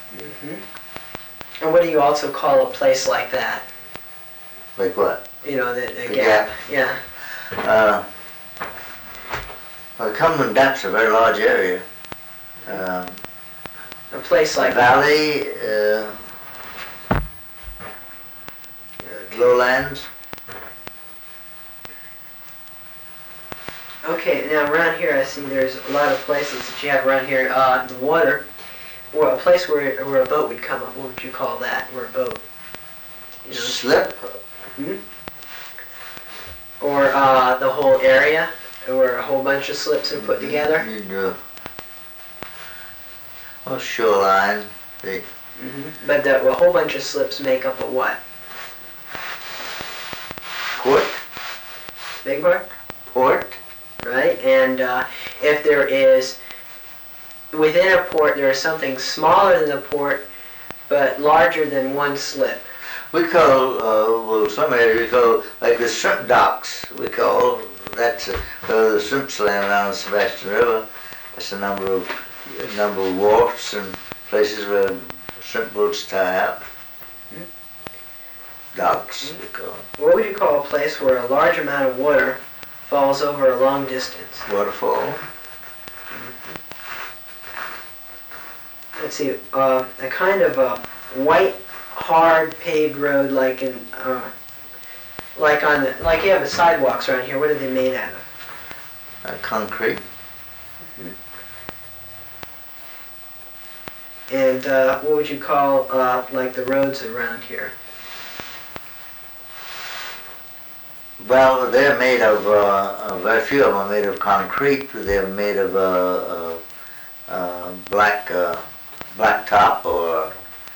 And what do you also call a place like that? Like what? You know, the The gap. gap? Yeah. Well, Cumberland Gap's a very large area. A place like Valley, lowlands. Okay, now around here I see there's a lot of places that you have around here. The water, or a place where a boat would come up. What would you call that? Where a boat, you know? Slip. Or the whole area, where a whole bunch of slips are put together. Well, shoreline. But a whole bunch of slips make up a what? Port. Big part? Port. Right? And if there is, within a port, there is something smaller than the port, but larger than one slip. We call, well, some areas we call, like the shrimp docks, we call, that's where the shrimps land around the Sebastian River. That's a number of wharfs and places where shrimp boats tie up. Docks, we call them. What would you call a place where a large amount of water falls over a long distance? Waterfall. Let's see, a kind of a white, hard paved road, like in, like you have the sidewalks around here. What are they made out of? Concrete. And what would you call like the roads around here? Well, they're made of, very few of them are made of concrete. They're made of blacktop or,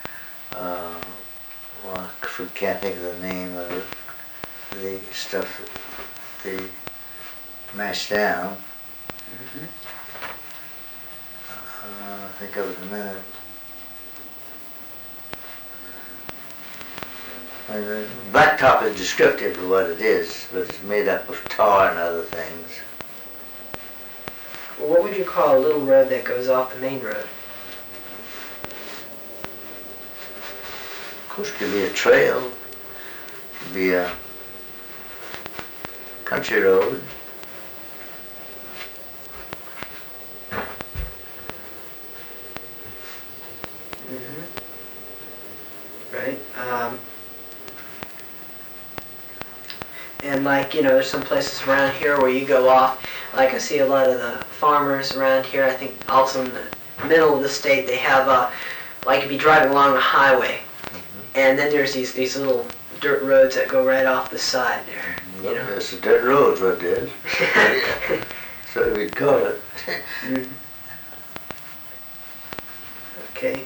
well, I can't think of the name of the stuff that they mash down. I'll think of it in a minute. Blacktop is descriptive of what it is, but it's made up of tar and other things. Well, what would you call a little road that goes off the main road? Of course, it could be a trail, it could be a country road. Right? And like, you know, there's some places around here where you go off, like I see a lot of the farmers around here, I think also in the middle of the state, they have, like you'd be driving along a highway, and then there's these little dirt roads that go right off the side there. You know? It's a dirt road, what it is. So we'd call it. Okay.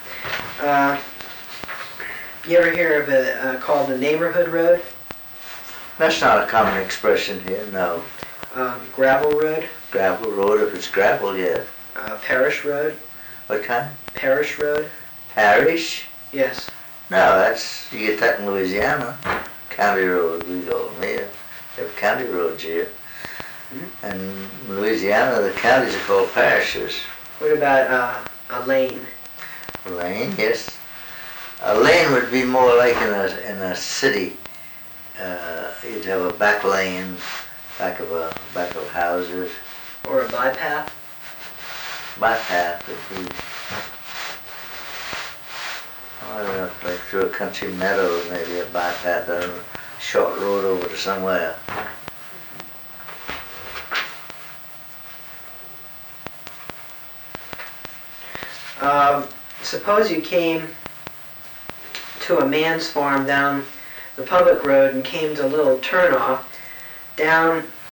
You ever hear of it called the neighborhood road? That's not a common expression here, no. Gravel road? Gravel road, if it's gravel, yeah. Parish road? What kind? Parish road? Parish? Yes. No, you get that in Louisiana. County road, we call them here. They have county roads here. And in Louisiana, the counties are called parishes. What about a lane? A lane, yes. A lane would be more like in a city. You'd have a back lane, back of houses. Or a bypath? Bypath would be, I don't know, like through a country meadow, maybe a bypath, a short road over to somewhere. Suppose you came to a man's farm down the public road and came to a little turnoff down